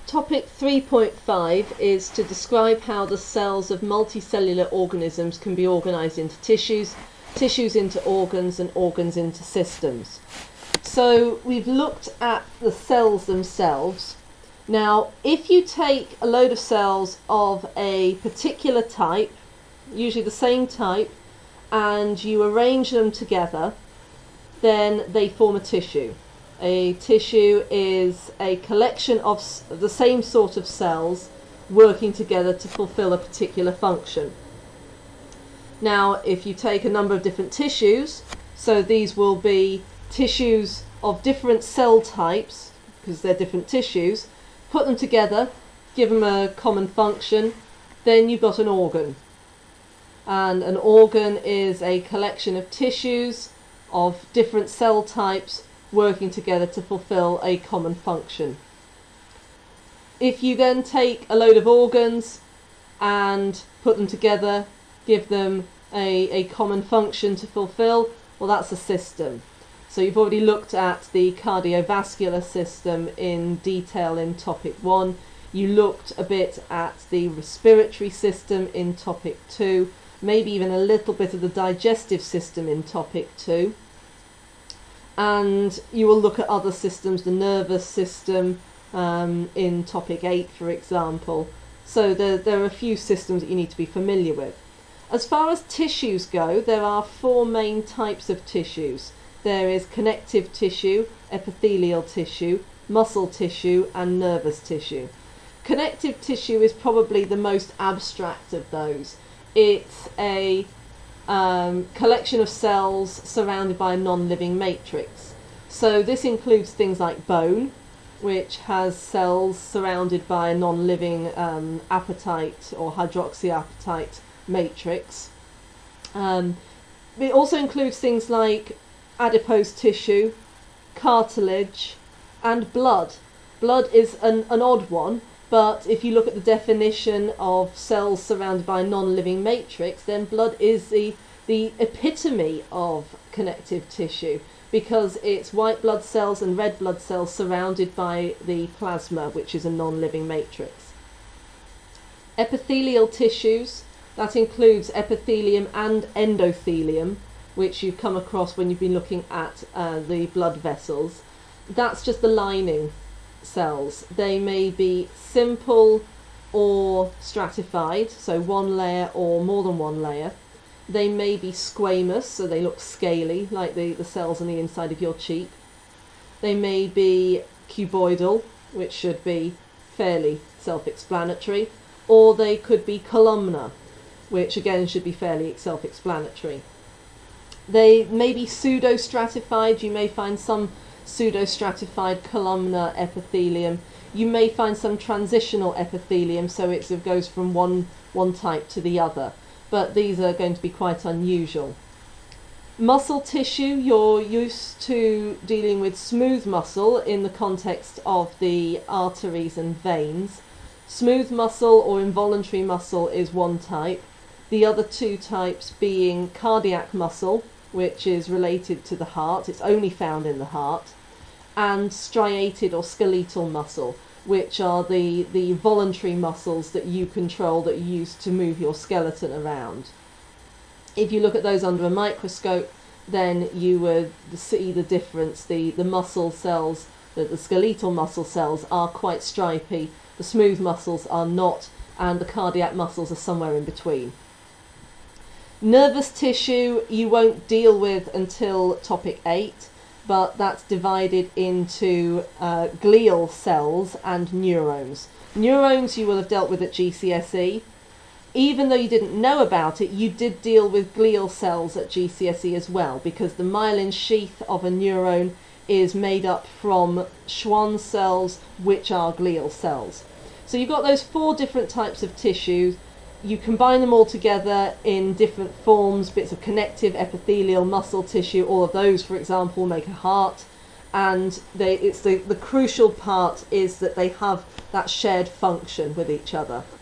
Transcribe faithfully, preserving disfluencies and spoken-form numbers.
Topic three point five is to describe how the cells of multicellular organisms can be organised into tissues, tissues into organs, and organs into systems. So we've looked at the cells themselves. Now, if you take a load of cells of a particular type, usually the same type, and you arrange them together, then they form a tissue. A tissue is a collection of s the same sort of cells working together to fulfill a particular function. Now, if you take a number of different tissues, so these will be tissues of different cell types, because they're different tissues, put them together, give them a common function, then you've got an organ. And an organ is a collection of tissues of different cell types working together to fulfill a common function. If you then take a load of organs and put them together, give them a, a common function to fulfill, well, that's a system. So you've already looked at the cardiovascular system in detail in topic one. You looked a bit at the respiratory system in topic two, maybe even a little bit of the digestive system in topic two. And you will look at other systems, the nervous system um, in topic eight, for example. So there, there are a few systems that you need to be familiar with. As far as tissues go, there are four main types of tissues. There is connective tissue, epithelial tissue, muscle tissue, and nervous tissue. Connective tissue is probably the most abstract of those. It's a Um, collection of cells surrounded by a non-living matrix. So this includes things like bone, which has cells surrounded by a non-living um, apatite or hydroxyapatite matrix. Um, it also includes things like adipose tissue, cartilage, and blood. Blood is an, an odd one, but if you look at the definition of cells surrounded by a non-living matrix, then blood is the, the epitome of connective tissue, because it's white blood cells and red blood cells surrounded by the plasma, which is a non-living matrix. Epithelial tissues, that includes epithelium and endothelium, which you've come across when you've been looking at uh, the blood vessels. That's just the lining cells. They may be simple or stratified, so one layer or more than one layer. They may be squamous, so they look scaly, like the, the cells on the inside of your cheek. They may be cuboidal, which should be fairly self-explanatory, or they could be columnar, which again should be fairly self-explanatory. They may be pseudo-stratified. You may find some pseudo-stratified columnar epithelium. You may find some transitional epithelium, so it sort of goes from one, one type to the other, but these are going to be quite unusual. Muscle tissue, you're used to dealing with smooth muscle in the context of the arteries and veins. Smooth muscle or involuntary muscle is one type. The other two types being cardiac muscle, which is related to the heart, it's only found in the heart, and striated or skeletal muscle, which are the, the voluntary muscles that you control, that you use to move your skeleton around. If you look at those under a microscope, then you would see the difference. The, the muscle cells, the, the skeletal muscle cells are quite stripy, the smooth muscles are not, and the cardiac muscles are somewhere in between. Nervous tissue you won't deal with until topic eight, but that's divided into uh, glial cells and neurons. Neurons you will have dealt with at G C S E. Even though you didn't know about it, you did deal with glial cells at G C S E as well, because the myelin sheath of a neuron is made up from Schwann cells, which are glial cells. So you've got those four different types of tissues. You combine them all together in different forms, bits of connective, epithelial, muscle tissue, all of those, for example, make a heart. And they, it's the, the crucial part is that they have that shared function with each other.